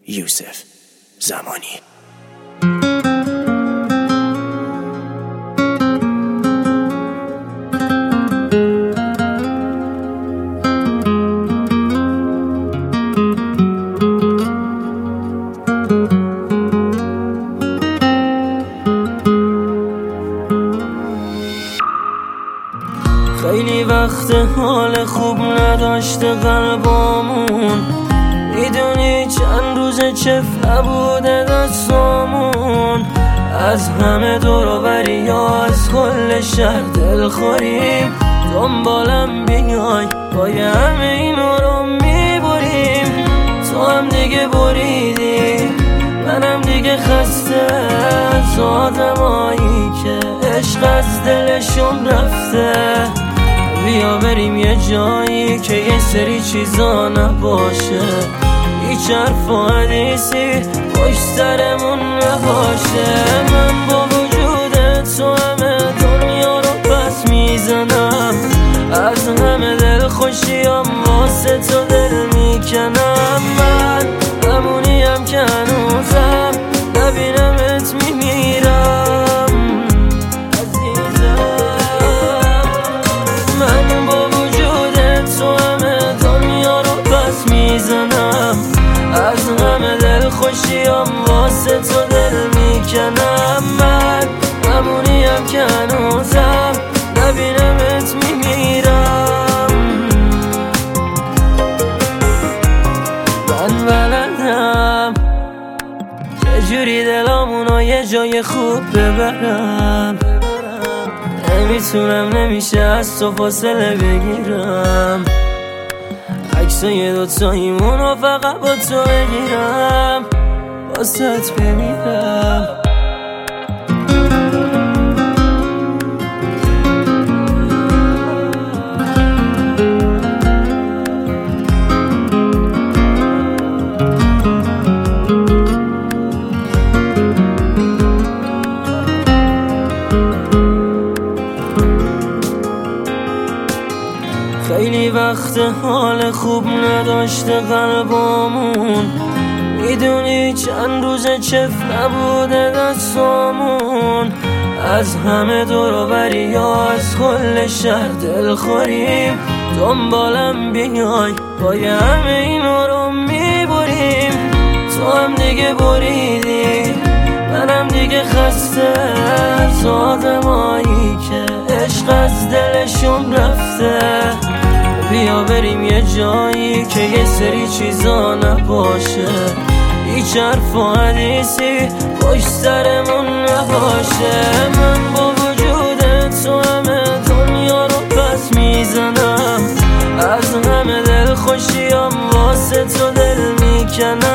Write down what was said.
یوسف زمانی. خیلی وقت حال خوب نداشته قلبامون، میدونی چند روز چف نبوده دستامون. از همه دور و بری یا از کل شهر دلخوریم، دنبالم بیای با همه اینو رو میبریم. تو هم دیگه بریدی، منم دیگه خسته از آدمایی که عشق از دلشون رفته. بیا بریم یه جایی که یه سری چیزا نباشه، هیچ حرف و حدیثی پشت سرمون نباشه. من با وجود تو همه دنیا رو پس میزنم، از همه دل خوشیام واسه تو دل میکنم. من همونیم که هنوزم نبینمت میمیرم عزیزم. من با وجود تو همه دنیا رو پس میزنم، از همه دل خوشیام واسه تو دل میکنم. من همونیم که هنوزم نبینمت میمیرم. من بلدم چجوری دلامونو یه جای خوب ببرم، نمیتونم نمیشه از تو فاصله بگیرم. عکسای دوتاییمونو فقط با تو بگیرم، واسط بمیرم. خیلی وقت حال خوب نداشته قلبامون، میدونی چند روز چف نبوده دستامون. از همه دور و بری یا از کل شهر دلخوریم، دنبالم بیای با همه اینو رو میبریم. تو هم دیگه بریدی، منم دیگه خسته از آدمایی که عشق از دلشون رفته. بیا بریم یه جایی که یه سری چیزا نباشه، هیچ حرف و حدیثی پشت سرمون نباشه. من با وجود تو همه دنیا رو پس میزنم، از همه دل خوشیام واسه تو دل میکنم.